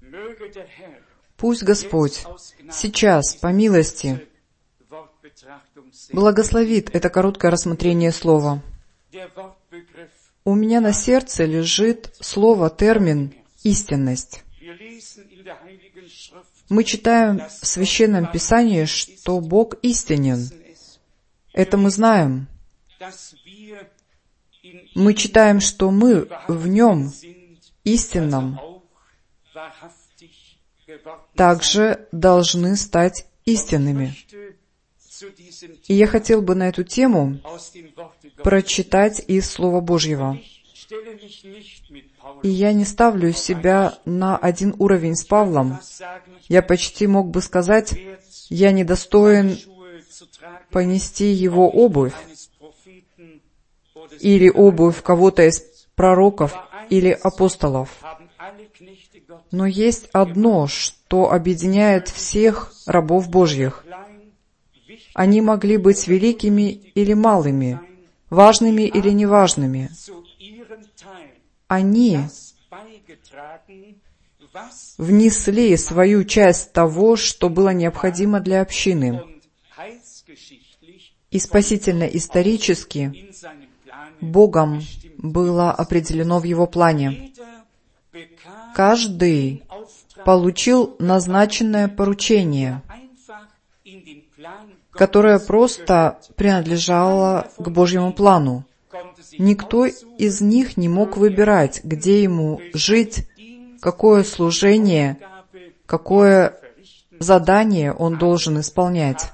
Пусть Господь сейчас, по милости, благословит это короткое рассмотрение слова. У меня на сердце лежит термин «истинность». Мы читаем в Священном Писании, что Бог истинен. Это мы знаем. Мы читаем, что мы в Нем, истинном, также должны стать истинными. И я хотел бы на эту тему прочитать из Слова Божьего. И я не ставлю себя на один уровень с Павлом. Я почти мог бы сказать, я недостоин понести его обувь, или обувь кого-то из пророков или апостолов. Но есть одно, что объединяет всех рабов Божьих. Они могли быть великими или малыми, важными или неважными. Они внесли свою часть того, что было необходимо для общины. И спасительно-исторически Богом было определено в Его плане. Каждый получил назначенное поручение, которое просто принадлежало к Божьему плану. Никто из них не мог выбирать, где ему жить, какое служение, какое задание он должен исполнять.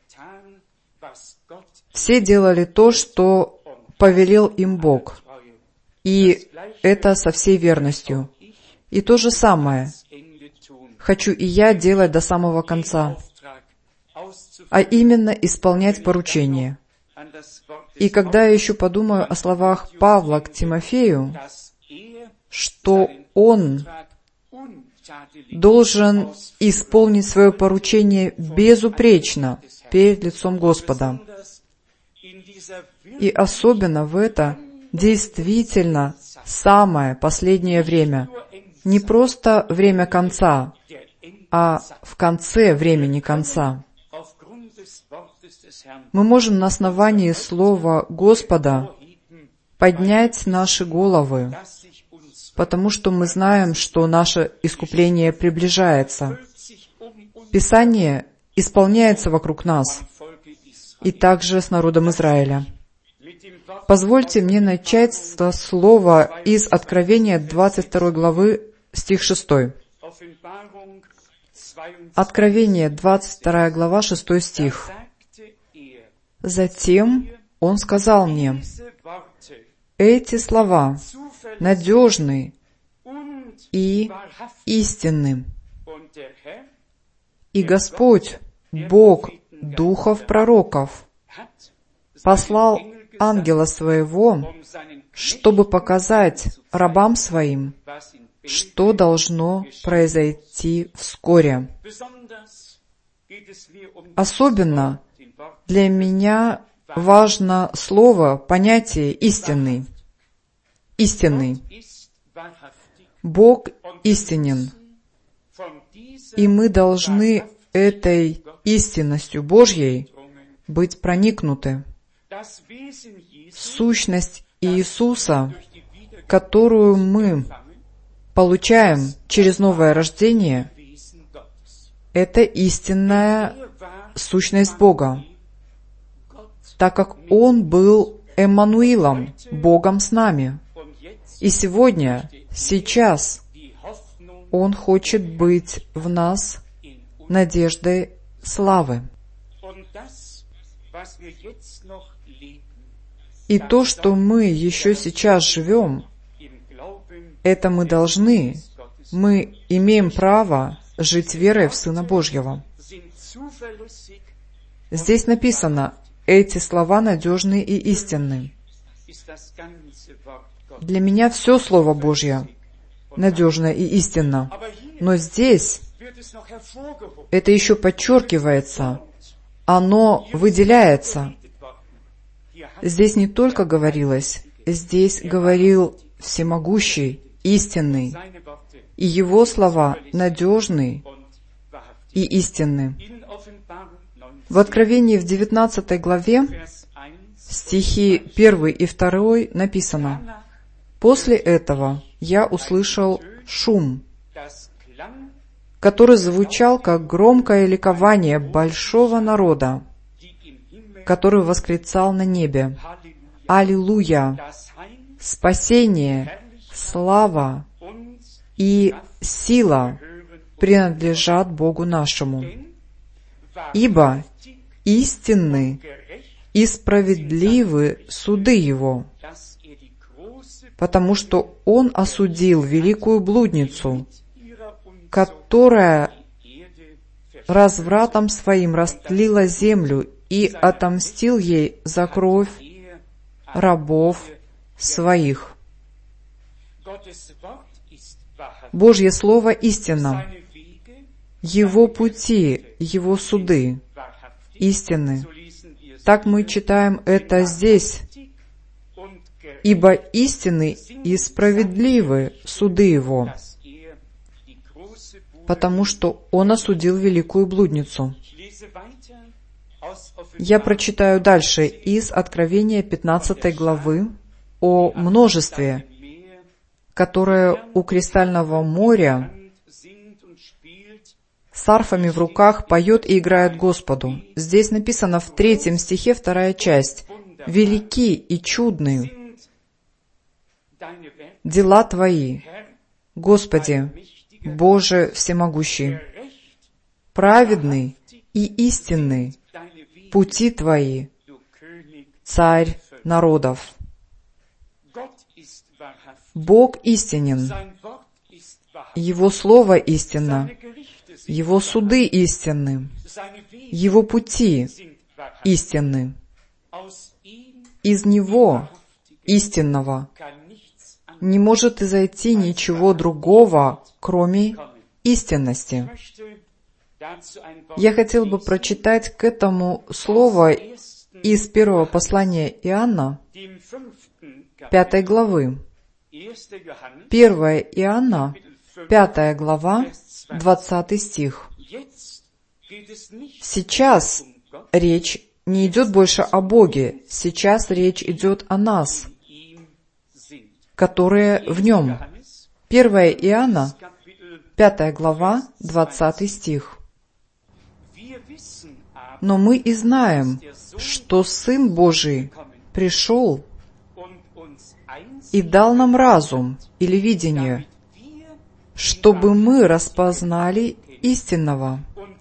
Все делали то, что повелел им Бог, и это со всей верностью. И то же самое хочу и я делать до самого конца, а именно исполнять поручение. И когда я еще подумаю о словах Павла к Тимофею, что он должен исполнить свое поручение безупречно перед лицом Господа. И особенно в это действительно самое последнее время. Не просто время конца, а в конце времени конца. Мы можем на основании Слова Господа поднять наши головы, потому что мы знаем, что наше искупление приближается. Писание исполняется вокруг нас, и также с народом Израиля. Позвольте мне начать со слова из Откровения 22 главы, стих 6. Откровение 22 глава, 6 стих. «Затем Он сказал мне, эти слова надежны и истинны. И Господь, Бог духов пророков, послал ангела своего, чтобы показать рабам своим, что должно произойти вскоре». Особенно для меня важно слово, понятие «истинный». Истинный. Бог истинен. И мы должны этой истинностью Божьей быть проникнуты. Сущность Иисуса, которую мы получаем через новое рождение, это истинная сущность Бога, так как Он был Эммануилом, Богом с нами. И сегодня, сейчас, Он хочет быть в нас надеждой славы. И то, что мы еще сейчас живем, это мы должны, мы имеем право жить верой в Сына Божьего. Здесь написано, эти слова надежны и истинны. Для меня все Слово Божье надежно и истинно. Но здесь это еще подчеркивается, оно выделяется. Здесь не только говорилось, здесь говорил всемогущий, истинный, и Его слова надежны и истинны. В Откровении в 19 главе, стихи 1 и 2 написано: «После этого я услышал шум, который звучал, как громкое ликование большого народа, который восклицал на небе: Аллилуйя! Спасение, слава и сила принадлежат Богу нашему, ибо истинны и справедливы суды Его, потому что Он осудил великую блудницу, которая развратом своим растлила землю, и отомстил ей за кровь рабов своих». Божье Слово истинно, Его пути, Его суды истинны. Так мы читаем это здесь. «Ибо истинны и справедливы суды Его, потому что Он осудил великую блудницу». Я прочитаю дальше из Откровения 15 главы о множестве, которое у Кристального моря с арфами в руках поет и играет Господу. Здесь написано в 3 стихе 2 часть: «Велики и чудны дела Твои, Господи, Боже всемогущий, праведны и истинны пути Твои, Царь народов». Бог истинен, Его Слово истинно, Его суды истинны, Его пути истинны. Из Него, истинного, не может изойти ничего другого, кроме истинности. Я хотел бы прочитать к этому слово из первого послания Иоанна, 5 главы. 1 Иоанна, 5 глава, 20 стих. Сейчас речь не идет больше о Боге, сейчас речь идет о нас, которые в Нем. 1 Иоанна, 5 глава, 20 стих. «Но мы и знаем, что Сын Божий пришел и дал нам разум или видение, чтобы мы распознали истинного.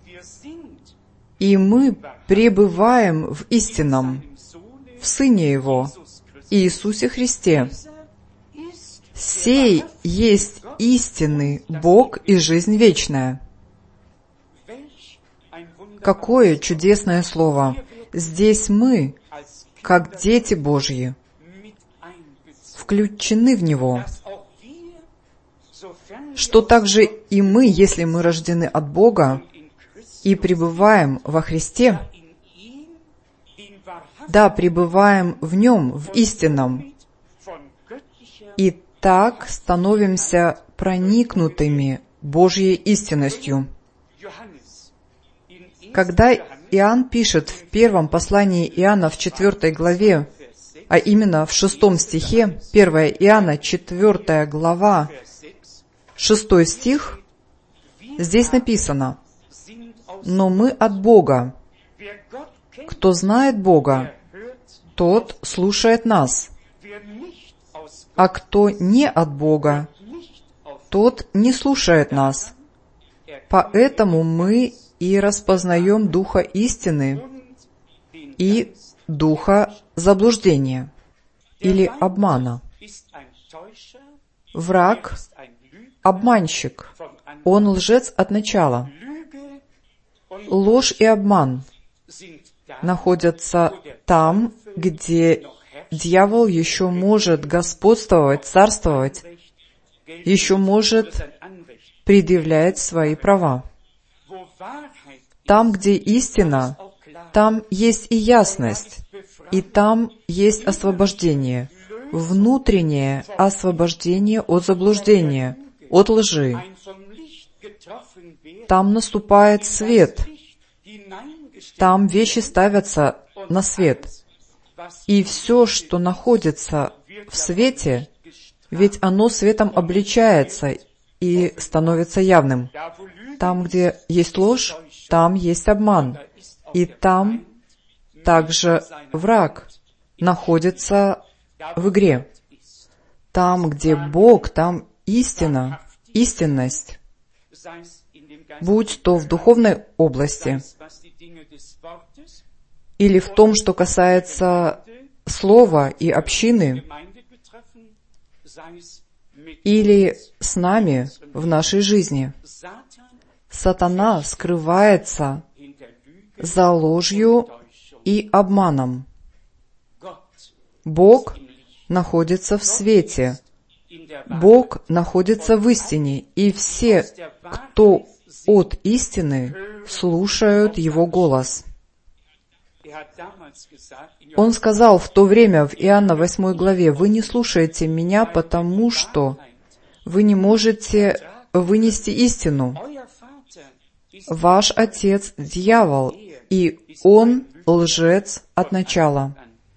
И мы пребываем в истинном, в Сыне Его, Иисусе Христе. Сей есть истинный Бог и жизнь вечная». Какое чудесное слово! Здесь мы, как дети Божьи, включены в Него, что также и мы, если мы рождены от Бога и пребываем во Христе, да, пребываем в Нем, в истинном, и так становимся проникнутыми Божьей истинностью. Когда Иоанн пишет в первом послании Иоанна в 4 главе, а именно в 6 стихе, 1 Иоанна, 4 глава, 6 стих, здесь написано: «Но мы от Бога. Кто знает Бога, тот слушает нас. А кто не от Бога, тот не слушает нас. Поэтому мы и распознаем духа истины и духа заблуждения или обмана». Враг — обманщик, он лжец от начала. Ложь и обман находятся там, где дьявол еще может господствовать, царствовать, еще может предъявлять свои права. Там, где истина, там есть и ясность, и там есть освобождение. внутреннее освобождение от заблуждения, от лжи. Там наступает свет. Там вещи ставятся на свет. И все, что находится в свете, ведь оно светом обличается и становится явным. Там, где есть ложь, там есть обман. И там также враг находится в игре. Там, где Бог, там истина, истинность, будь то в духовной области или в том, что касается слова и общины, или с нами в нашей жизни. Сатана скрывается за ложью и обманом. Бог находится в свете. Бог находится в истине, и все, кто от истины, слушают Его голос. Он сказал в то время в Иоанна 8 главе: «Вы не слушаете Меня, потому что вы не можете вынести истину. Ваш отец — дьявол, и он лжец от начала».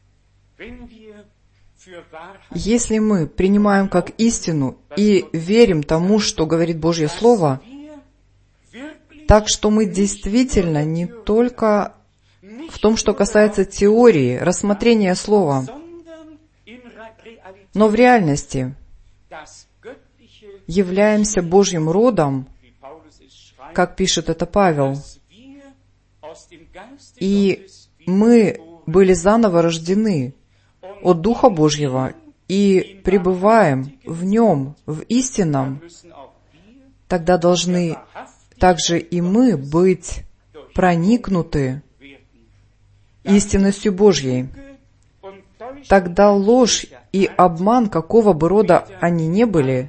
Если мы принимаем как истину и верим тому, что говорит Божье Слово, так что мы действительно не только в том, что касается теории, рассмотрения Слова, но в реальности являемся Божьим родом, как пишет это Павел, и мы были заново рождены от Духа Божьего и пребываем в Нем, в истинном, тогда должны также и мы быть проникнуты истинностью Божьей. Тогда ложь и обман, какого бы рода они ни были,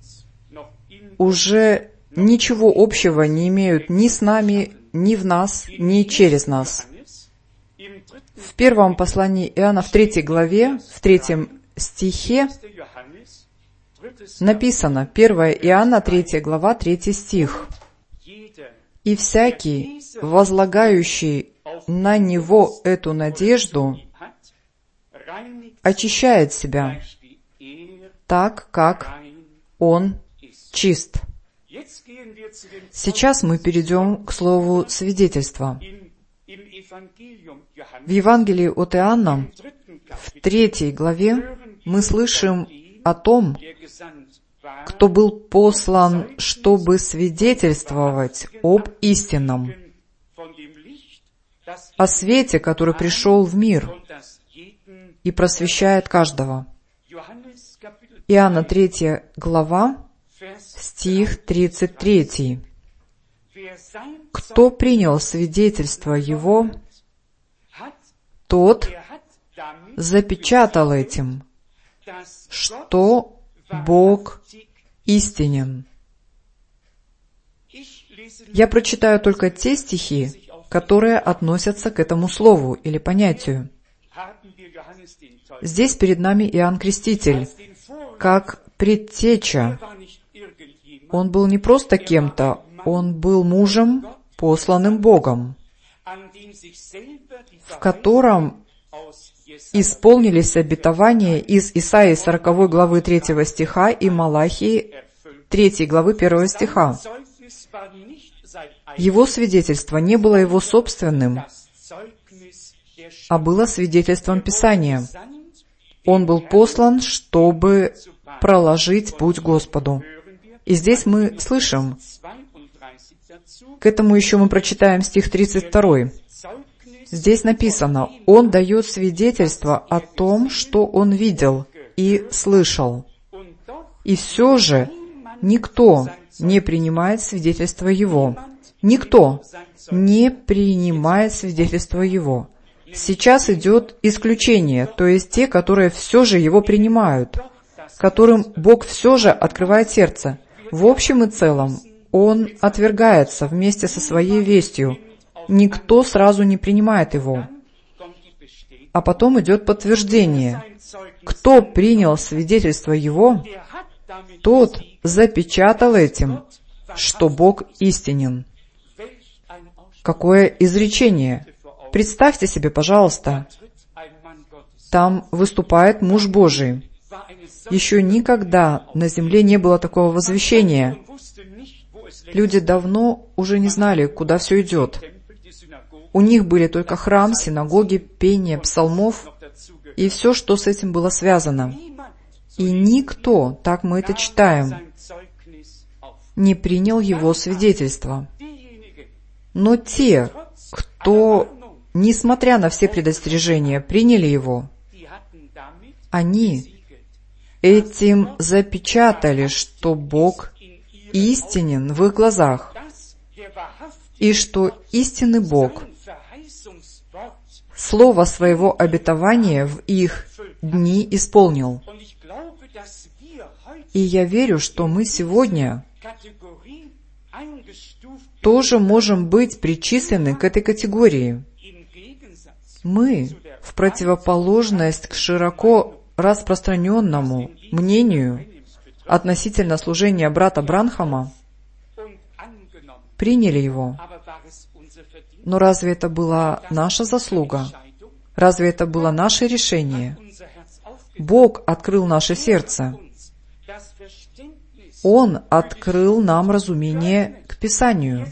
уже ничего общего не имеют ни с нами, ни в нас, ни через нас. В первом послании Иоанна, в 3 главе, в 3 стихе написано, 1 Иоанна, 3 глава, 3 стих: «И всякий, возлагающий на Него эту надежду, очищает себя, так как Он чист». Сейчас мы перейдем к слову свидетельства. В Евангелии от Иоанна, в 3 главе, мы слышим о том, кто был послан, чтобы свидетельствовать об истинном, о свете, который пришел в мир и просвещает каждого. Иоанна 3 глава, стих 33. «Кто принял свидетельство Его, тот запечатал этим, что Бог истинен». Я прочитаю только те стихи, которые относятся к этому слову или понятию. Здесь перед нами Иоанн Креститель, как предтеча. Он был не просто кем-то, он был мужем, посланным Богом, в котором исполнились обетования из Исаии 40 главы 3 стиха и Малахии 3 главы 1 стиха. Его свидетельство не было его собственным, а было свидетельством Писания. Он был послан, чтобы проложить путь Господу. И здесь мы слышим, к этому еще мы прочитаем стих 32. Здесь написано: «Он дает свидетельство о том, что он видел и слышал. И все же никто не принимает свидетельство его». Никто не принимает свидетельство его. Сейчас идет исключение, то есть те, которые все же его принимают, которым Бог все же открывает сердце. В общем и целом, он отвергается вместе со своей вестью. Никто сразу не принимает его. А потом идет подтверждение. Кто принял свидетельство его, тот запечатал этим, что Бог истинен. Какое изречение! Представьте себе, пожалуйста, там выступает муж Божий. Еще никогда на земле не было такого возвещения. Люди давно уже не знали, куда все идет. У них были только храм, синагоги, пение псалмов и все, что с этим было связано. И никто, так мы это читаем, не принял его свидетельство. Но те, кто, несмотря на все предостережения, приняли его, они этим запечатали, что Бог истинен в их глазах, и что истинный Бог слово своего обетования в их дни исполнил. И я верю, что мы сегодня тоже можем быть причислены к этой категории. Мы, в противоположность к широко распространенному мнению относительно служения брата Бранхама, приняли его. Но разве это была наша заслуга? Разве это было наше решение? Бог открыл наше сердце. Он открыл нам разумение к Писанию.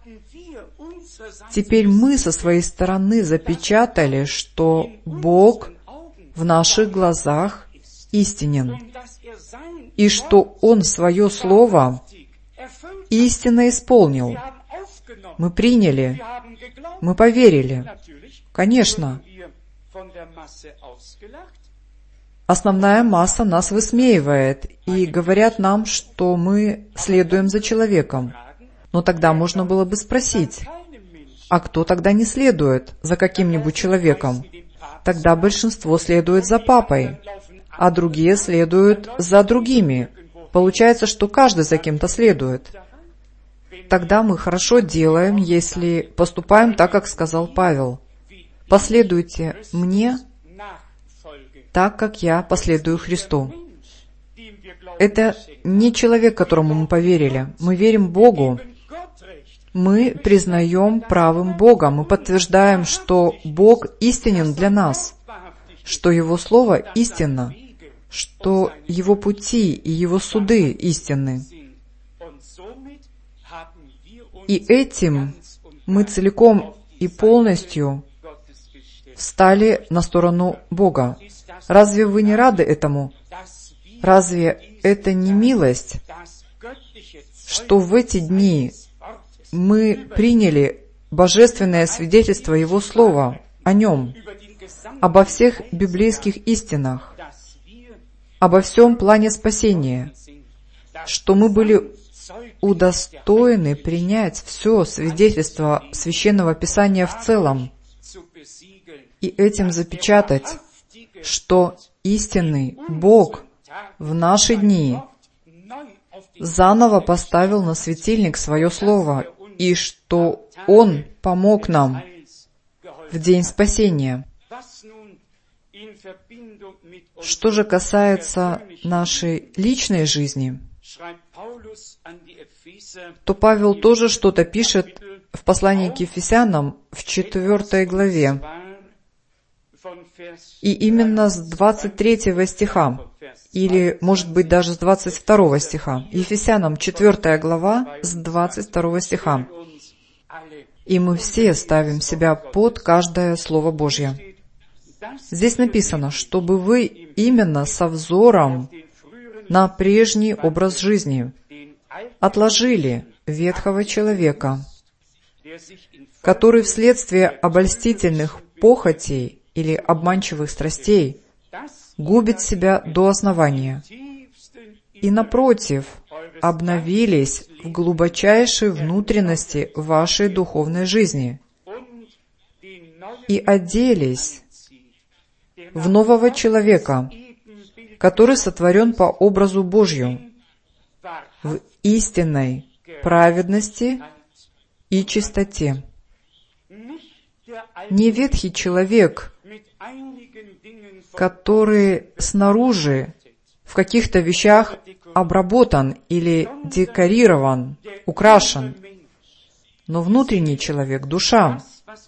Теперь мы со своей стороны запечатали, что Бог в наших глазах истинен, и что Он свое слово истинно исполнил. Мы приняли, мы поверили. Конечно, основная масса нас высмеивает и говорят нам, что мы следуем за человеком. Но тогда можно было бы спросить, а кто тогда не следует за каким-нибудь человеком? Тогда большинство следует за папой, а другие следуют за другими. Получается, что каждый за кем-то следует. Тогда мы хорошо делаем, если поступаем так, как сказал Павел. «Последуйте мне так, как я последую Христу». Это не человек, которому мы поверили. Мы верим Богу. Мы признаем правым Бога. Мы подтверждаем, что Бог истинен для нас, что Его Слово истинно, что Его пути и Его суды истинны. И этим мы целиком и полностью встали на сторону Бога. Разве вы не рады этому? Разве это не милость, что в эти дни мы приняли божественное свидетельство Его Слова о Нем, обо всех библейских истинах, обо всем плане спасения, что мы были удостоены принять все свидетельство Священного Писания в целом и этим запечатать, что истинный Бог в наши дни заново поставил на светильник свое Слово, и что Он помог нам в день спасения. Что же касается нашей личной жизни, то Павел тоже что-то пишет в послании к Ефесянам в 4 главе. И именно с 23 стиха, или, может быть, даже с 22 стиха. Ефесянам 4 глава с 22 стиха. И мы все ставим себя под каждое Слово Божье. Здесь написано, чтобы вы именно со взором на прежний образ жизни отложили ветхого человека, который вследствие обольстительных похотей или обманчивых страстей губит себя до основания, и, напротив, обновились в глубочайшей внутренности вашей духовной жизни и оделись в нового человека, который сотворен по образу Божью, в истинной праведности и чистоте. Не ветхий человек который снаружи в каких-то вещах обработан или декорирован, украшен. Но внутренний человек, душа,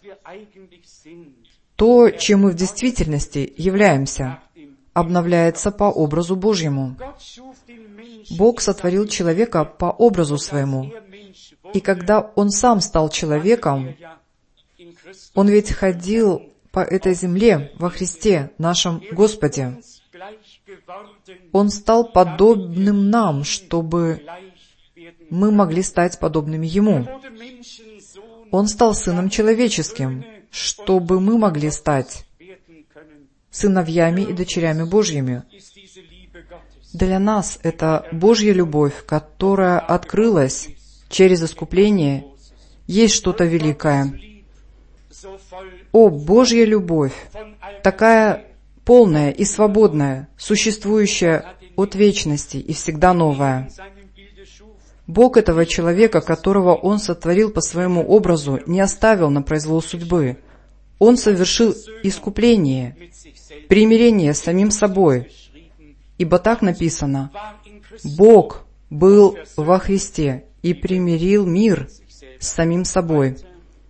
то, чем мы в действительности являемся, обновляется по образу Божьему. Бог сотворил человека по образу своему. И когда Он сам стал человеком, Он ведь ходил по этой земле во Христе, нашем Господе. Он стал подобным нам, чтобы мы могли стать подобными Ему. Он стал Сыном Человеческим, чтобы мы могли стать сыновьями и дочерями Божьими. Для нас это Божья любовь, которая открылась через искупление, есть что-то великое. О, Божья любовь, такая полная и свободная, существующая от вечности и всегда новая. Бог этого человека, которого Он сотворил по своему образу, не оставил на произвол судьбы. Он совершил искупление, примирение с самим собой. Ибо так написано: Бог был во Христе и примирил мир с самим собой.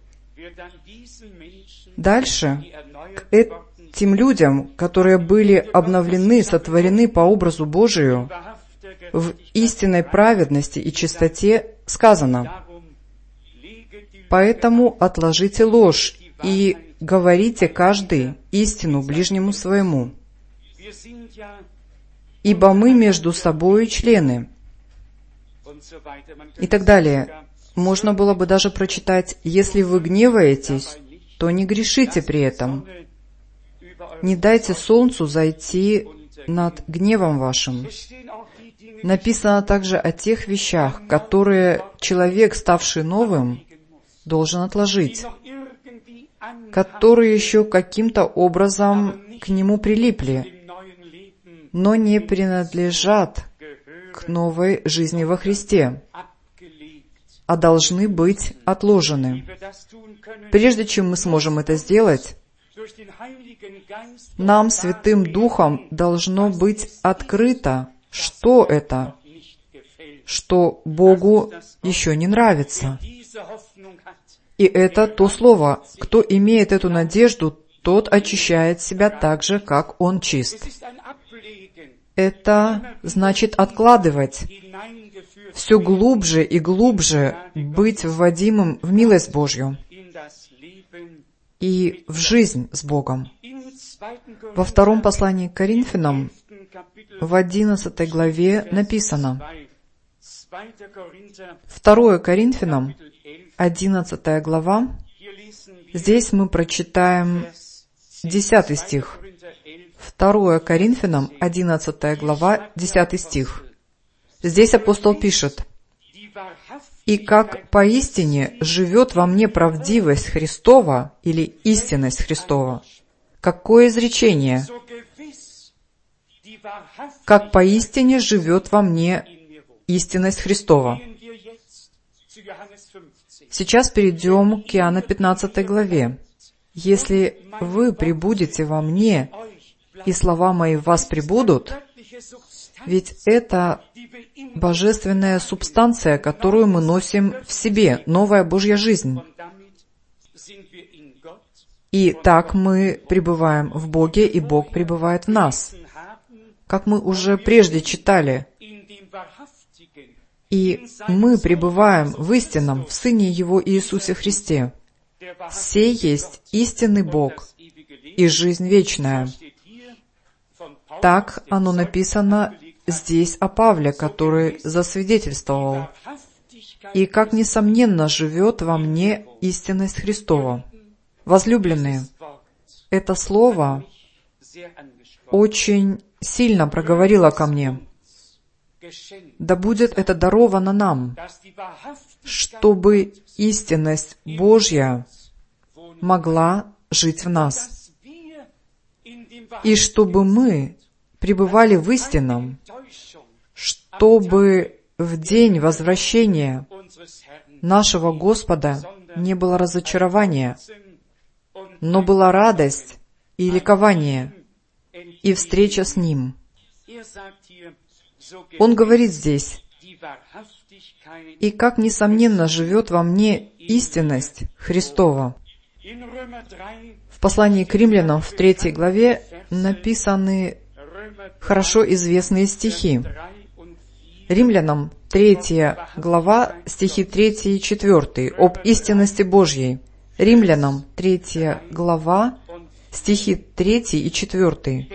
Дальше, к этим людям, которые были обновлены, сотворены по образу Божию, в истинной праведности и чистоте сказано: «Поэтому отложите ложь и говорите каждый истину ближнему своему, ибо мы между собою члены». И так далее. Можно было бы даже прочитать: «Если вы гневаетесь, то не грешите при этом. Не дайте солнцу зайти над гневом вашим». Написано также о тех вещах, которые человек, ставший новым, должен отложить, которые еще каким-то образом к нему прилипли, но не принадлежат к новой жизни во Христе, а должны быть отложены. Прежде чем мы сможем это сделать, нам, Святым Духом, должно быть открыто, что это, что Богу еще не нравится. И это то слово: кто имеет эту надежду, тот очищает себя так же, как он чист. Это значит откладывать, все глубже и глубже быть вводимым в милость Божью и в жизнь с Богом. Во втором послании к Коринфянам, в 11 главе написано, 2 Коринфянам, 11 глава, здесь мы прочитаем 10 стих. 2 Коринфянам, 11 глава, 10 стих. Здесь апостол пишет: «И как поистине живет во мне правдивость Христова или истинность Христова». Какое изречение? «Как поистине живет во мне истинность Христова». Сейчас перейдем к Иоанна 15 главе. «Если вы пребудете во мне, и слова мои в вас пребудут», ведь это божественная субстанция, которую мы носим в себе, новая Божья жизнь. И так мы пребываем в Боге, и Бог пребывает в нас. Как мы уже прежде читали, и мы пребываем в истинном, в Сыне Его Иисусе Христе. Сей есть истинный Бог и жизнь вечная. Так оно написано здесь о Павле, который засвидетельствовал: «И как несомненно живет во мне истинность Христова». Возлюбленные, это слово очень сильно проговорило ко мне. Да будет это даровано нам, чтобы истинность Божья могла жить в нас, и чтобы мы пребывали в истинном, чтобы в день возвращения нашего Господа не было разочарования, но была радость и ликование. и встреча с Ним. Он говорит здесь: «И как, несомненно, живет во мне истинность Христова». В послании к римлянам в 3 главе написаны хорошо известные стихи. Римлянам 3 глава, стихи 3 и 4, об истинности Божьей. Римлянам 3 глава, стихи 3 и 4.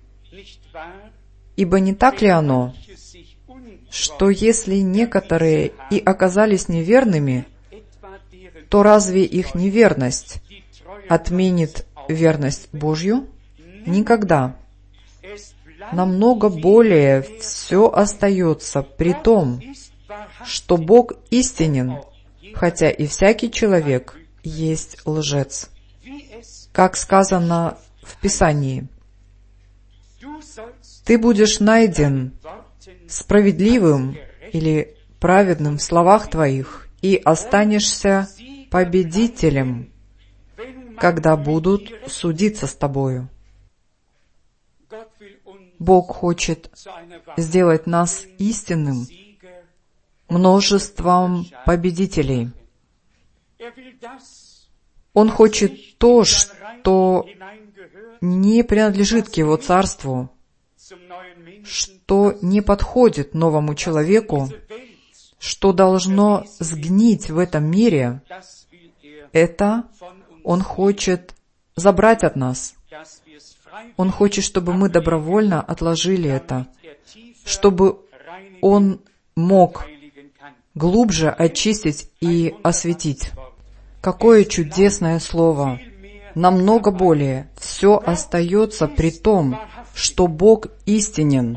«Ибо не так ли оно, что если некоторые и оказались неверными, то разве их неверность отменит верность Божью? Никогда. Намного более все остается при том, что Бог истинен, хотя и всякий человек есть лжец». Как сказано в Писании: «Ты будешь найден справедливым или праведным в словах твоих, и останешься победителем, когда будут судиться с тобою». Бог хочет сделать нас истинным множеством победителей. Он хочет то, что не принадлежит к Его Царству, что не подходит новому человеку, что должно сгнить в этом мире. Это Он хочет забрать от нас. Он хочет, чтобы мы добровольно отложили это, чтобы Он мог глубже очистить и осветить. Какое чудесное слово! Намного более все остается при том, что Бог истинен,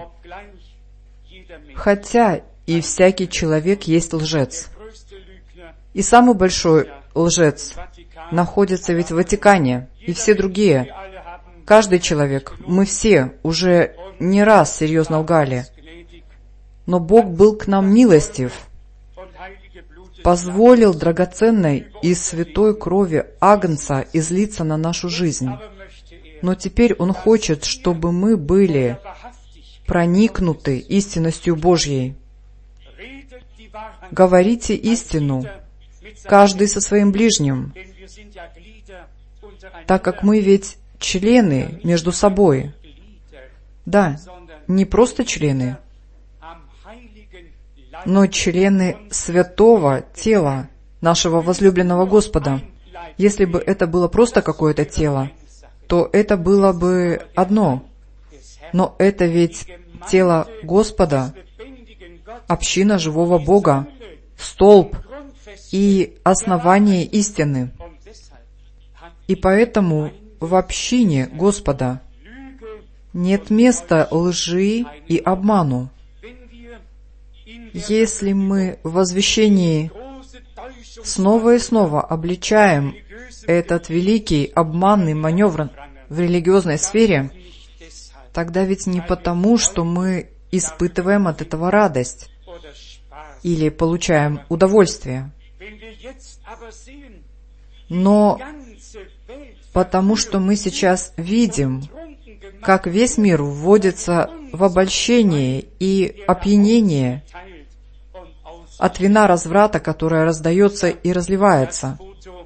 хотя и всякий человек есть лжец. И самый большой лжец находится ведь в Ватикане, и все другие. Каждый человек, мы все уже не раз серьезно лгали. Но Бог был к нам милостив, позволил драгоценной и святой крови Агнца излиться на нашу жизнь. Но теперь Он хочет, чтобы мы были проникнуты истинностью Божьей. Говорите истину, каждый со своим ближним, так как мы ведь члены между собой. Да, не просто члены, но члены святого тела нашего возлюбленного Господа. Если бы это было просто какое-то тело, то это было бы одно. Но это ведь тело Господа, община живого Бога, столб и основание истины. И поэтому в общине Господа нет места лжи и обману. Если мы в возвещении снова и снова обличаем этот великий обманный маневр в религиозной сфере, тогда ведь не потому, что мы испытываем от этого радость или получаем удовольствие, но потому что мы сейчас видим, как весь мир вводится в обольщение и опьянение от вина разврата, которое раздается и разливается.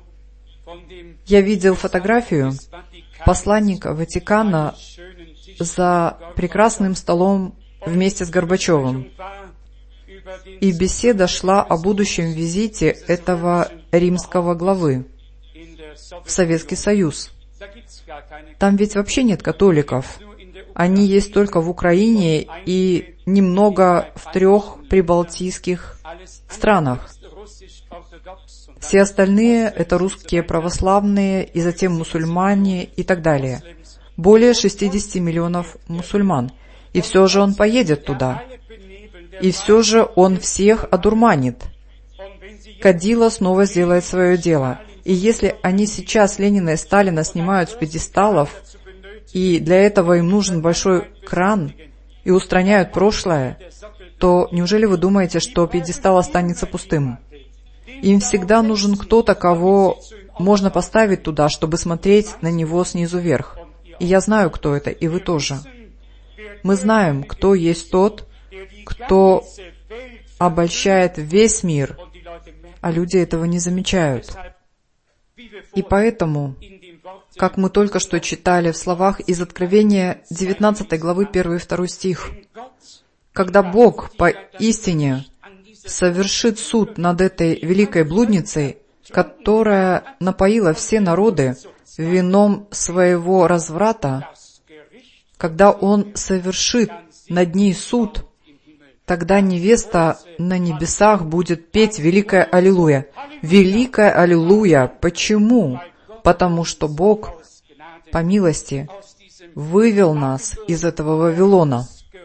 Я видел фотографию посланника Ватикана за прекрасным столом вместе с Горбачевым. И беседа шла о будущем визите этого римского главы в Советский Союз. Там ведь вообще нет католиков. Они есть только в Украине и немного в 3 прибалтийских странах. Все остальные — это русские православные, и затем мусульмане и так далее. Более 60 миллионов мусульман. И все же он поедет туда. И все же он всех одурманит. Кадила снова сделает свое дело. И если они сейчас Ленина и Сталина снимают с пьедесталов, и для этого им нужен большой кран, и устраняют прошлое, то неужели вы думаете, что пьедестал останется пустым? Им всегда нужен кто-то, кого можно поставить туда, чтобы смотреть на него снизу вверх. И я знаю, кто это, и вы тоже. Мы знаем, кто есть тот, кто обольщает весь мир, а люди этого не замечают. И поэтому, как мы только что читали в словах из Откровения 19 главы 1 и 2 стих, когда Бог поистине совершит суд над этой великой блудницей, которая напоила все народы вином своего разврата, когда Он совершит над ней суд, тогда невеста на небесах будет петь «Великое Аллилуйя». «Великое Аллилуйя». Почему? Потому что Бог, по милости, вывел нас из этого Вавилона,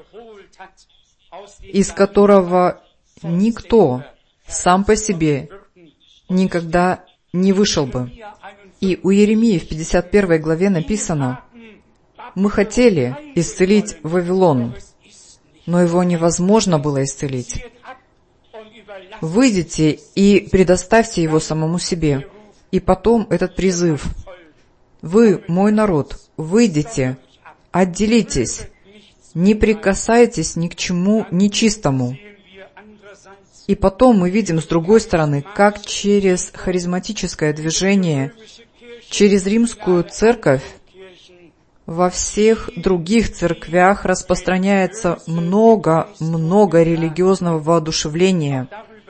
из которого никто сам по себе никогда не вышел бы. И у Иеремии в 51 главе написано: «Мы хотели исцелить Вавилон, но его невозможно было исцелить. Выйдите и предоставьте его самому себе». И потом этот призыв: «Вы, мой народ, выйдите, отделитесь, не прикасайтесь ни к чему нечистому». И потом мы видим с другой стороны, как через харизматическое движение, через римскую церковь, во всех других церквях распространяется много религиозного воодушевления.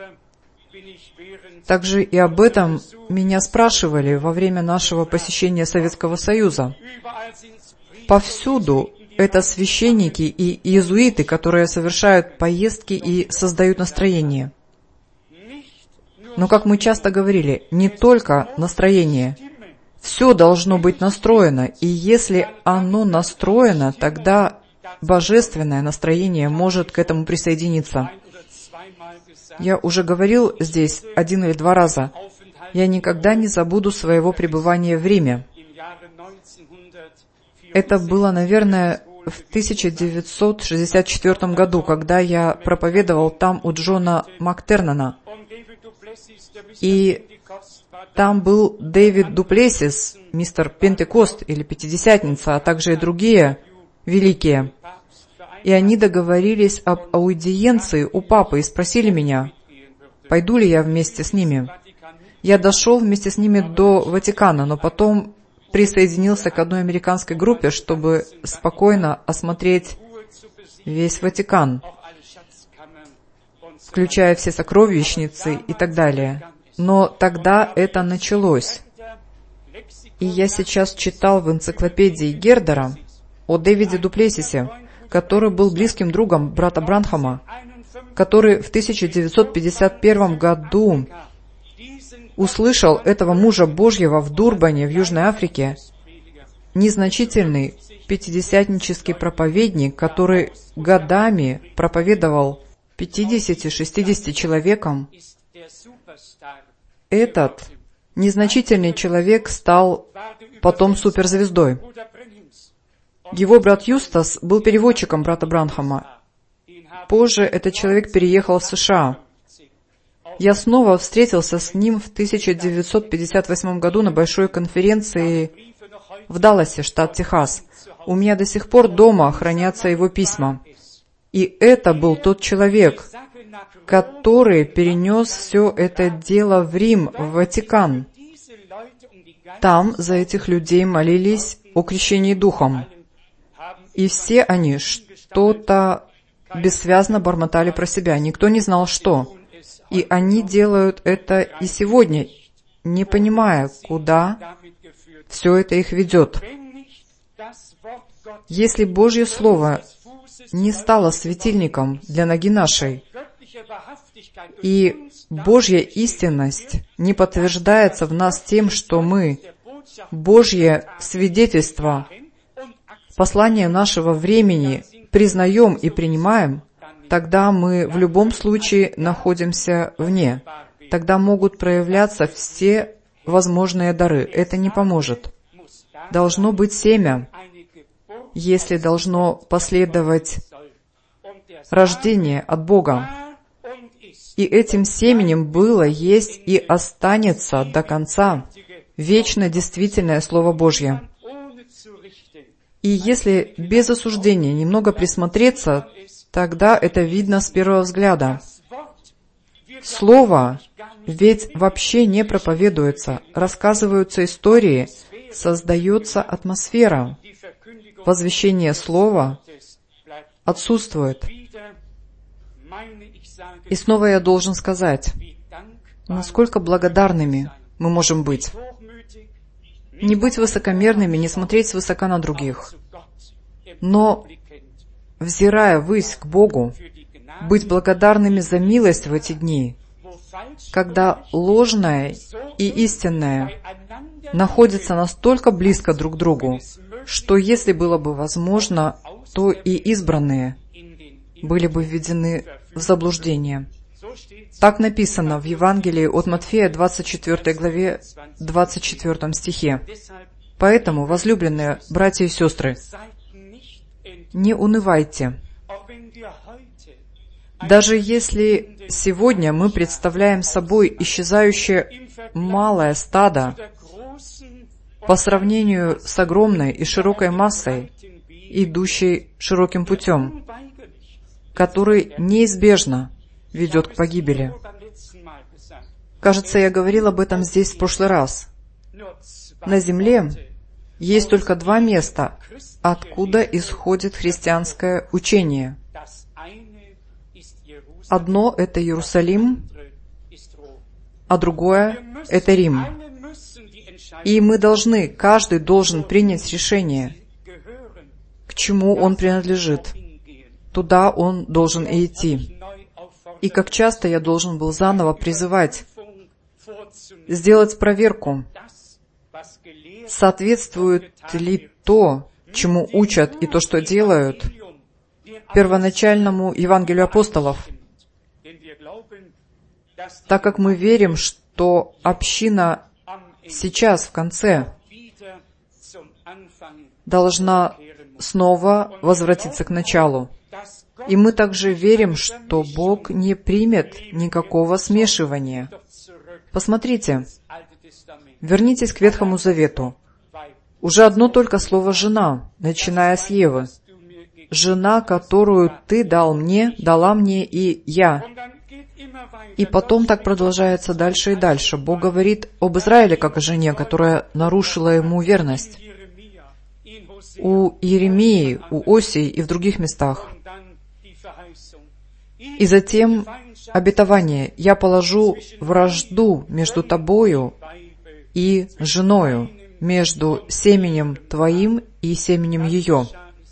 Также и об этом меня спрашивали во время нашего посещения Советского Союза. Повсюду это священники и иезуиты, которые совершают поездки и создают настроение. Но, как мы часто говорили, не только настроение. Все должно быть настроено, и если оно настроено, тогда божественное настроение может к этому присоединиться. Я уже говорил здесь 1 или 2 раза. Я никогда не забуду своего пребывания в Риме. Это было, наверное, в 1964 году, когда я проповедовал там у Джона Мактернана. И там был Дэвид Дуплесис, мистер Пентекост или Пятидесятница, а также и другие великие. И они договорились об аудиенции у папы и спросили меня, пойду ли я вместе с ними. Я дошел вместе с ними до Ватикана, но потом присоединился к одной американской группе, чтобы спокойно осмотреть весь Ватикан, включая все сокровищницы и так далее. Но тогда это началось. И я сейчас читал в энциклопедии Гердера о Дэвиде Дуплесисе, который был близким другом брата Бранхама, который в 1951 году услышал этого мужа Божьего в Дурбане, в Южной Африке, незначительный пятидесятнический проповедник, который годами проповедовал 50-60 человекам. Этот незначительный человек стал потом суперзвездой. Его брат Юстас был переводчиком брата Бранхама. Позже этот человек переехал в США. Я снова встретился с ним в 1958 году на большой конференции в Далласе, штат Техас. У меня до сих пор дома хранятся его письма. И это был тот человек, который перенес все это дело в Рим, в Ватикан. Там за этих людей молились о крещении Духом. И все они что-то бессвязно бормотали про себя. Никто не знал, что. И они делают это и сегодня, не понимая, куда все это их ведет. Если Божье Слово не стало светильником для ноги нашей, и Божья истинность не подтверждается в нас тем, что мы Божье свидетельство, послание нашего времени признаем и принимаем, тогда мы в любом случае находимся вне. Тогда могут проявляться все возможные дары. Это не поможет. Должно быть семя, если должно последовать рождение от Бога. И этим семенем было, есть и останется до конца вечно действительное Слово Божье. И если без осуждения немного присмотреться, тогда это видно с первого взгляда. Слово ведь вообще не проповедуется, рассказываются истории, создается атмосфера. Возвещение слова отсутствует. И снова я должен сказать, насколько благодарными мы можем быть. Не быть высокомерными, не смотреть свысока на других, но, взирая ввысь к Богу, быть благодарными за милость в эти дни, когда ложное и истинное находятся настолько близко друг к другу, что если было бы возможно, то и избранные были бы введены в заблуждение. Так написано в Евангелии от Матфея, 24 главе, 24 стихе. Поэтому, возлюбленные братья и сестры, не унывайте. Даже если сегодня мы представляем собой исчезающее малое стадо по сравнению с огромной и широкой массой, идущей широким путем, который неизбежно ведет к погибели. Кажется, я говорил об этом здесь в прошлый раз. На земле есть только два места, откуда исходит христианское учение. Одно — это Иерусалим, а другое — это Рим. И мы должны, каждый должен принять решение, к чему он принадлежит. Туда он должен и идти. И как часто я должен был заново призывать, сделать проверку, соответствует ли то, чему учат и то, что делают, первоначальному Евангелию апостолов. Так как мы верим, что община сейчас, в конце, должна снова возвратиться к началу. И мы также верим, что Бог не примет никакого смешивания. Посмотрите, вернитесь к Ветхому Завету. Уже одно только слово «жена», начиная с Евы. «Жена, которую ты дал мне, дала мне и я». И потом так продолжается дальше и дальше. Бог говорит об Израиле как о жене, которая нарушила ему верность. У Иеремии, у Осии и в других местах. И затем обетование: «Я положу вражду между тобою и женою, между семенем твоим и семенем ее».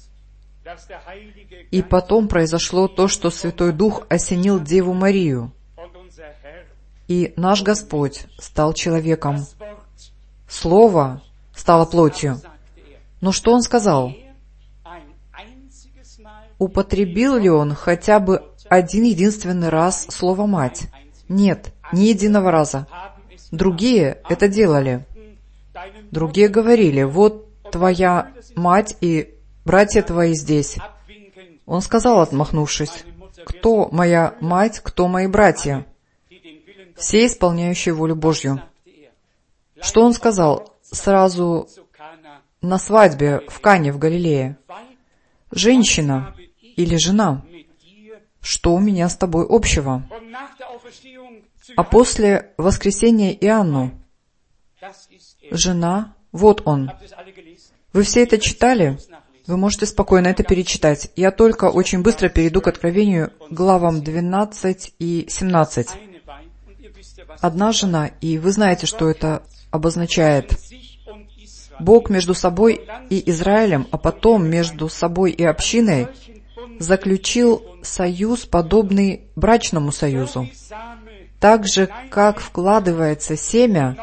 И потом произошло то, что Святой Дух осенил Деву Марию. И наш Господь стал человеком. Слово стало плотью. Но что Он сказал? Употребил ли Он хотя бы один единственный раз слово «мать»? Нет, ни единого раза. Другие это делали. Другие говорили: «Вот твоя мать и братья твои здесь». Он сказал, отмахнувшись: «Кто моя мать, кто мои братья? Все исполняющие волю Божью». Что он сказал сразу на свадьбе в Кане в Галилее? «Женщина или жена, что у меня с тобой общего?» А после воскресения Иоанну: «Жена, вот он». Вы все это читали? Вы можете спокойно это перечитать. Я только очень быстро перейду к Откровению, главам 12 и 17. Одна жена, и вы знаете, что это обозначает. Бог между собой и Израилем, а потом между собой и общиной заключил союз, подобный брачному союзу. Так же, как вкладывается семя,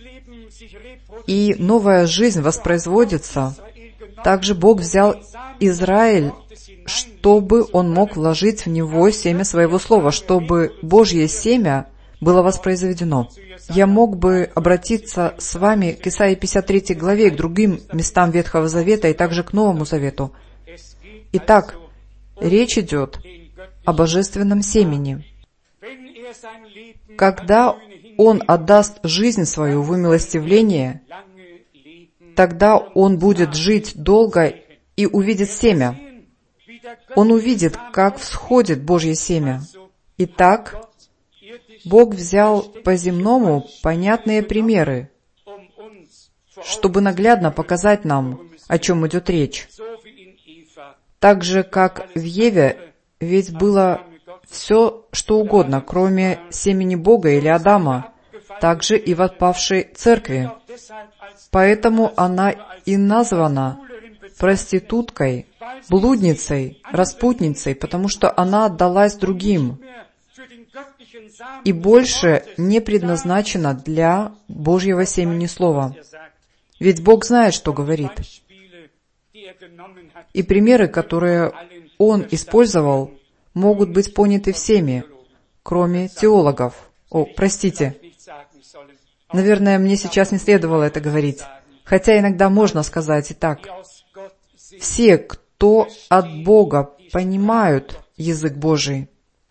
и новая жизнь воспроизводится, также Бог взял Израиль, чтобы Он мог вложить в него семя своего слова, чтобы Божье семя было воспроизведено. Я мог бы обратиться с вами к Исаии 53 главе и к другим местам Ветхого Завета, и также к Новому Завету. Итак, речь идет о божественном семени. Когда Он отдаст жизнь свою в умилостивление, тогда Он будет жить долго и увидит семя. Он увидит, как всходит Божье семя. Итак, Бог взял по-земному понятные примеры, чтобы наглядно показать нам, о чем идет речь. Так же, как в Еве, ведь было все, что угодно, кроме семени Бога или Адама, также и в отпавшей церкви. Поэтому она и названа проституткой, блудницей, распутницей, потому что она отдалась другим и больше не предназначена для Божьего семени Слова. Ведь Бог знает, что говорит. И примеры, которые Он использовал, могут быть поняты всеми, кроме теологов. Наверное, мне сейчас не следовало это говорить, хотя иногда можно сказать и так. Все, кто от Бога понимают язык Божий,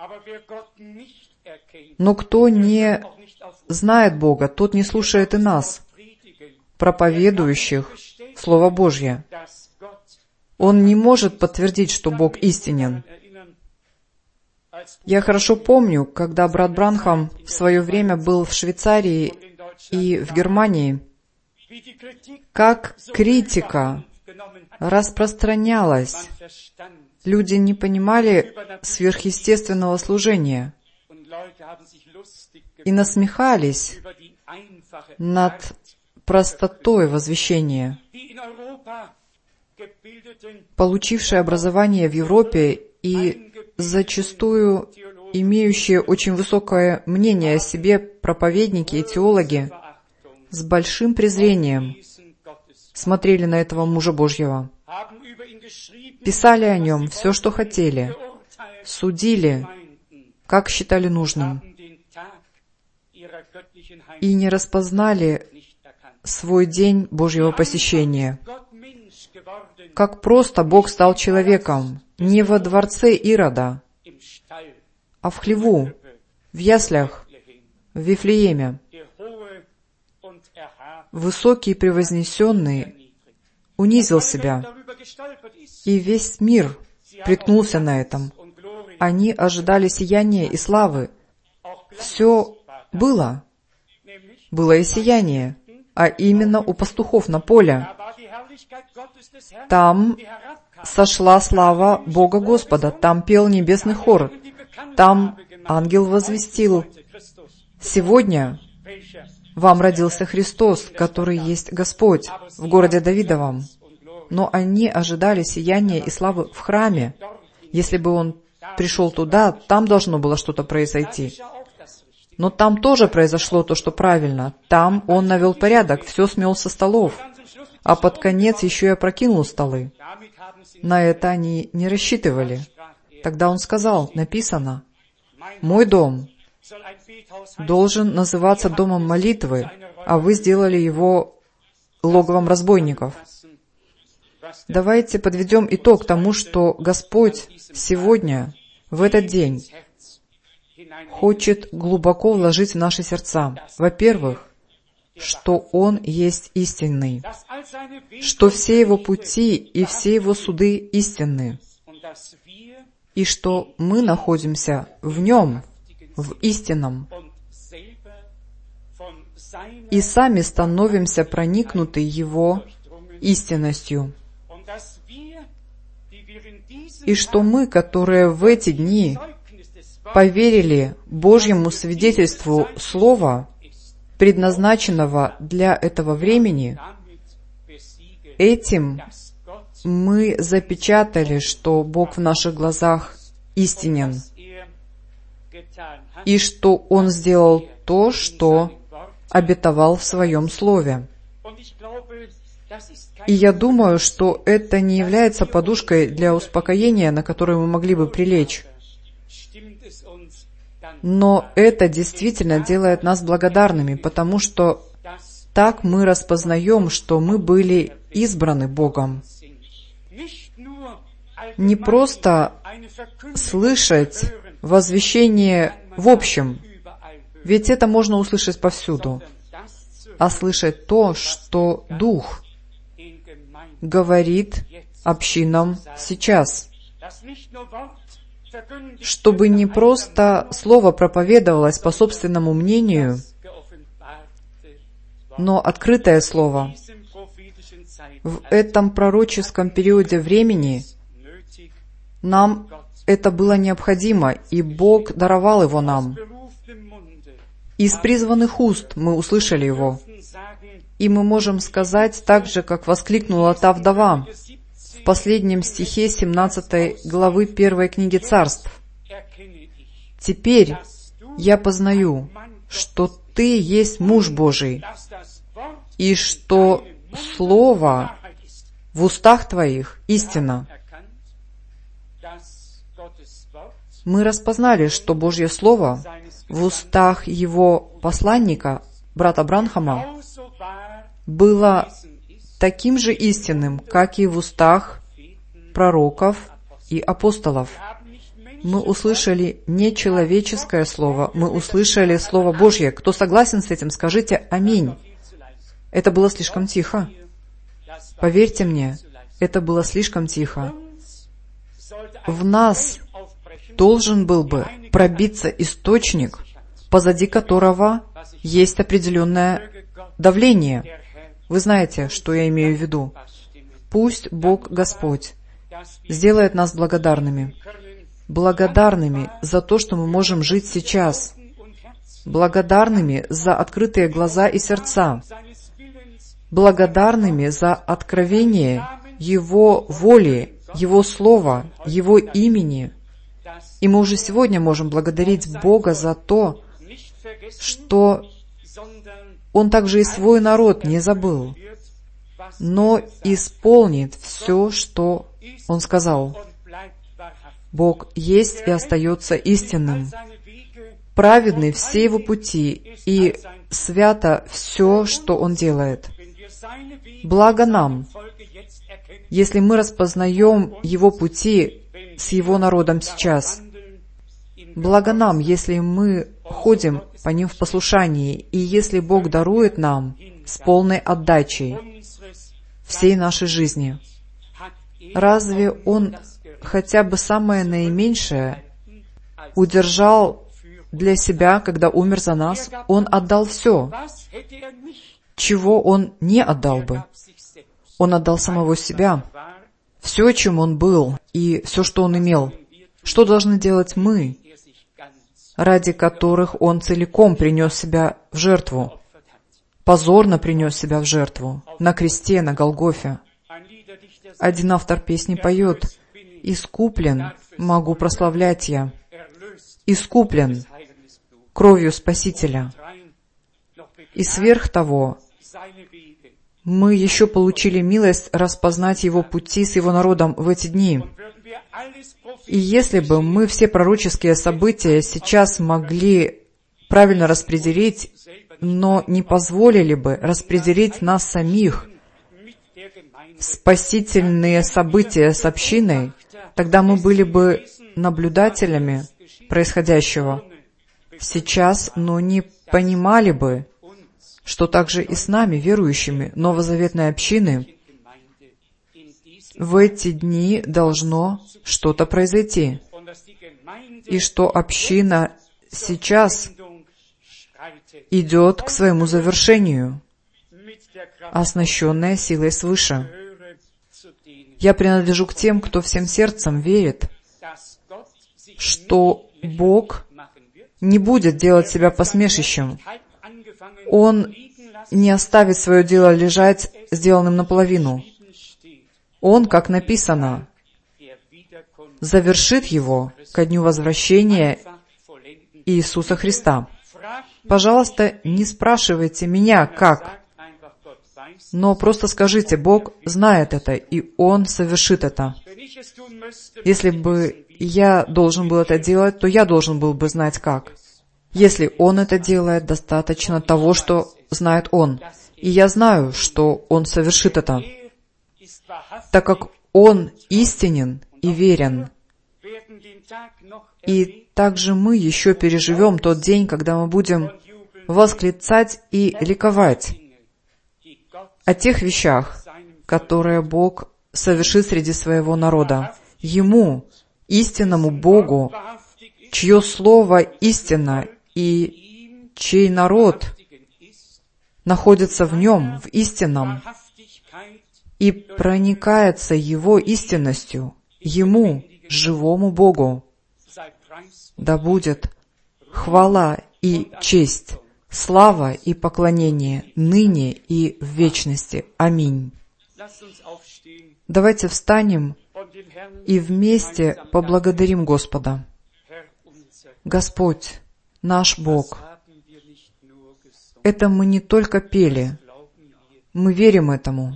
но кто не знает Бога, тот не слушает и нас, проповедующих Слово Божье. Он не может подтвердить, что Бог истинен. Я хорошо помню, когда брат Бранхам в свое время был в Швейцарии и в Германии, как критика распространялась. Люди не понимали сверхъестественного служения и насмехались над простотой возвещения. Получившие образование в Европе и зачастую имеющие очень высокое мнение о себе проповедники и теологи с большим презрением смотрели на этого мужа Божьего, писали о нем все, что хотели, судили, как считали нужным, и не распознали свой день Божьего посещения. Как просто Бог стал человеком, не во дворце Ирода, а в хлеву, в яслях, в Вифлееме. Высокий и превознесенный унизил себя, и весь мир приткнулся на этом. Они ожидали сияния и славы. Все было и сияние, а именно у пастухов на поле. Там сошла слава Бога Господа, там пел небесный хор, там ангел возвестил: «Сегодня вам родился Христос, который есть Господь, в городе Давидовом». Но они ожидали сияния и славы в храме. Если бы Он пришел туда, там должно было что-то произойти. Но там тоже произошло то, что правильно. Там Он навел порядок, все смел со столов, а под конец еще и опрокинул столы. На это они не рассчитывали. Тогда Он сказал, написано: «Мой дом должен называться домом молитвы, а вы сделали его логовом разбойников». Давайте подведем итог тому, что Господь сегодня, в этот день, хочет глубоко вложить в наши сердца. Во-первых, что Он есть истинный, что все Его пути и все Его суды истинны, и что мы находимся в Нем, в истинном, и сами становимся проникнуты Его истинностью. И что мы, которые в эти дни поверили Божьему свидетельству Слова, предназначенного для этого времени, этим мы запечатали, что Бог в наших глазах истинен, и что Он сделал то, что обетовал в Своем Слове. И я думаю, что это не является подушкой для успокоения, на которую мы могли бы прилечь. Но это действительно делает нас благодарными, потому что так мы распознаем, что мы были избраны Богом. Не просто слышать возвещение в общем, ведь это можно услышать повсюду, а слышать то, что Дух говорит общинам сейчас, чтобы не просто слово проповедовалось по собственному мнению, но открытое слово. В этом пророческом периоде времени нам это было необходимо, и Бог даровал его нам. Из призванных уст мы услышали его. И мы можем сказать так же, как воскликнула та вдова в последнем стихе 17 главы 1 книги Царств. «Теперь я познаю, что Ты есть муж Божий, и что Слово в устах Твоих истина». Мы распознали, что Божье Слово в устах его посланника, брата Бранхама, было таким же истинным, как и в устах пророков и апостолов. Мы услышали не человеческое слово, мы услышали Слово Божье. Кто согласен с этим, скажите «Аминь». Это было слишком тихо. Поверьте мне, это было слишком тихо. В нас должен был бы пробиться источник, позади которого есть определенное давление. Вы знаете, что я имею в виду. Пусть Бог Господь сделает нас благодарными. Благодарными за то, что мы можем жить сейчас. Благодарными за открытые глаза и сердца. Благодарными за откровение Его воли, Его Слова, Его имени. И мы уже сегодня можем благодарить Бога за то, что Он также и свой народ не забыл, но исполнит все, что Он сказал. Бог есть и остается истинным, праведны все Его пути, и свято все, что Он делает. Благо нам, если мы распознаем Его пути с Его народом сейчас. Благо нам, если мы ходим по ним в послушании, и если Бог дарует нам с полной отдачей всей нашей жизни. Разве Он хотя бы самое наименьшее удержал для себя, когда умер за нас? Он отдал все. Чего Он не отдал бы? Он отдал самого себя. Все, чем Он был, и все, что Он имел. Что должны делать мы, ради которых Он целиком принес себя в жертву? Позорно принес себя в жертву. На кресте, на Голгофе. Один автор песни поет: «Искуплен, могу прославлять я. Искуплен кровью Спасителя». И сверх того, мы еще получили милость распознать Его пути с Его народом в эти дни. И если бы мы все пророческие события сейчас могли правильно распределить, но не позволили бы распределить нас самих в спасительные события с общиной, тогда мы были бы наблюдателями происходящего сейчас, но не понимали бы, что также и с нами, верующими новозаветной общины, в эти дни должно что-то произойти, и что община сейчас идет к своему завершению, оснащенная силой свыше. Я принадлежу к тем, кто всем сердцем верит, что Бог не будет делать себя посмешищем. Он не оставит свое дело лежать сделанным наполовину. Он, как написано, завершит его ко дню возвращения Иисуса Христа. Пожалуйста, не спрашивайте меня, как, но просто скажите: Бог знает это, и Он совершит это. Если бы я должен был это делать, то я должен был бы знать, как. Если Он это делает, достаточно того, что знает Он. И я знаю, что Он совершит это, так как Он истинен и верен. И также мы еще переживем тот день, когда мы будем восклицать и ликовать о тех вещах, которые Бог совершит среди своего народа. Ему, истинному Богу, чье слово истина и чей народ находится в нем, в истинном, и проникается его истинностью, ему, живому Богу, да будет хвала и честь, слава и поклонение ныне и в вечности. Аминь. Давайте встанем и вместе поблагодарим Господа. Господь, наш Бог, это мы не только пели, мы верим этому.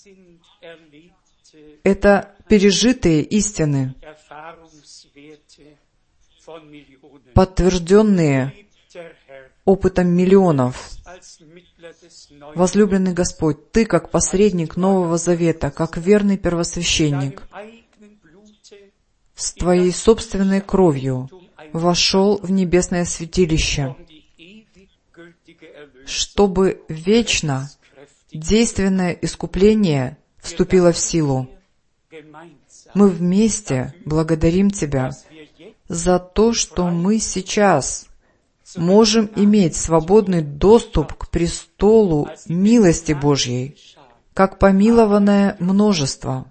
Это пережитые истины, подтвержденные опытом миллионов. Возлюбленный Господь, Ты, как посредник Нового Завета, как верный первосвященник, с Твоей собственной кровью вошел в небесное святилище, чтобы вечно действенное искупление вступило в силу. Мы вместе благодарим Тебя за то, что мы сейчас можем иметь свободный доступ к престолу милости Божьей, как помилованное множество,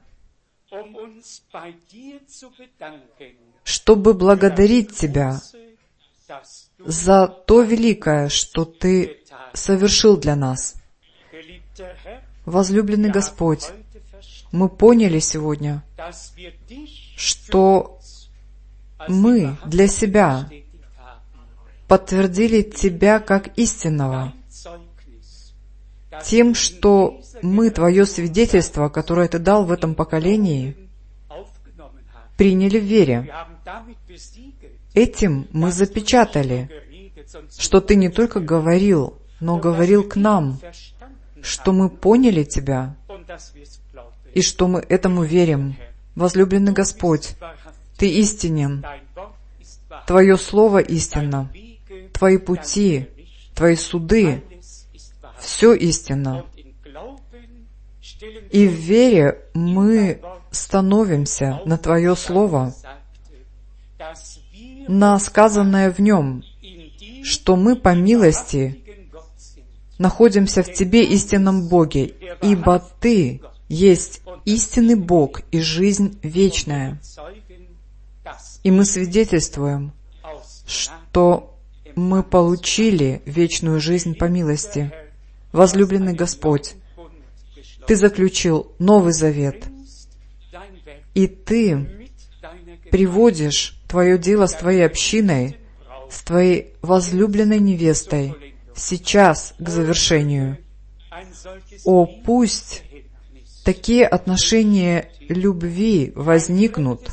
чтобы благодарить Тебя за то великое, что Ты совершил для нас. Возлюбленный Господь, мы поняли сегодня, что мы для себя подтвердили Тебя как истинного тем, что мы Твое свидетельство, которое Ты дал в этом поколении, приняли в вере. Этим мы запечатали, что Ты не только говорил, но говорил к нам, что мы поняли Тебя и что мы этому верим. Возлюбленный Господь, Ты истинен, Твое Слово истинно, Твои пути, Твои суды, все истинно. И в вере мы становимся на Твое Слово, на сказанное в нем, что мы по милости находимся в Тебе, истинном Боге, ибо Ты есть истинный Бог и жизнь вечная. И мы свидетельствуем, что мы получили вечную жизнь по милости. Возлюбленный Господь, Ты заключил Новый Завет, и Ты приводишь Твое дело с Твоей общиной, с Твоей возлюбленной невестой сейчас к завершению. О, пусть такие отношения любви возникнут,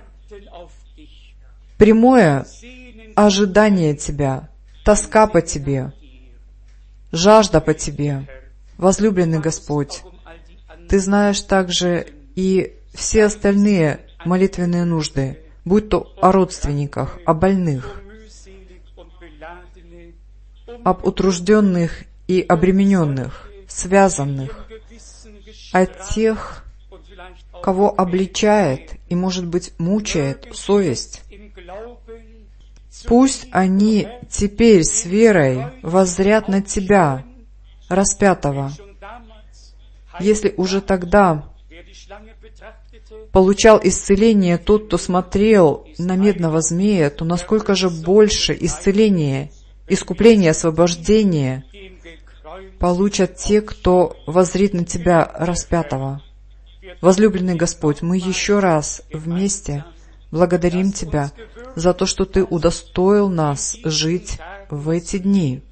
прямое ожидание Тебя, тоска по Тебе, жажда по Тебе. Возлюбленный Господь, Ты знаешь также и все остальные молитвенные нужды, будь то о родственниках, о больных, об утружденных и обремененных, связанных, о тех, кого обличает и, может быть, мучает совесть. Пусть они теперь с верой воззрят на Тебя, распятого. Если уже тогда получал исцеление тот, кто смотрел на медного змея, то насколько же больше исцеления, искупления, освобождения получат те, кто воззрит на Тебя, распятого. Возлюбленный Господь, мы еще раз вместе благодарим Тебя за то, что Ты удостоил нас жить в эти дни.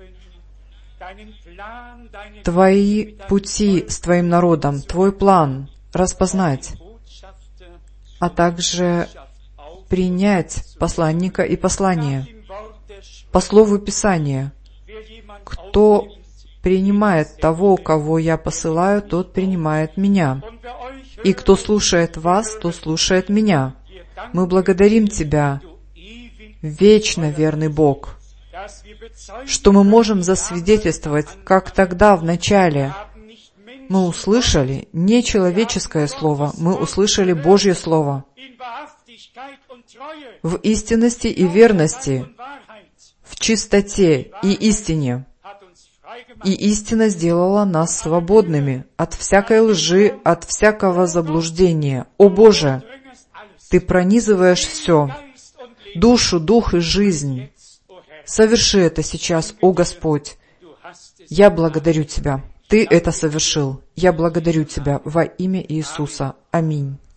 Твои пути с Твоим народом, Твой план распознать, а также принять посланника и послание по слову Писания. Кто принимает того, кого я посылаю, тот принимает меня. И кто слушает вас, тот слушает меня. Мы благодарим Тебя, вечно верный Бог, что мы можем засвидетельствовать, как тогда в начале Мы услышали не человеческое Слово, мы услышали Божье Слово. В истинности и верности, в чистоте и истине. И истина сделала нас свободными от всякой лжи, от всякого заблуждения. О Боже, Ты пронизываешь все, душу, дух и жизнь. Соверши это сейчас, о Господь. Я благодарю Тебя. Ты это совершил. Я благодарю Тебя во имя Иисуса. Аминь.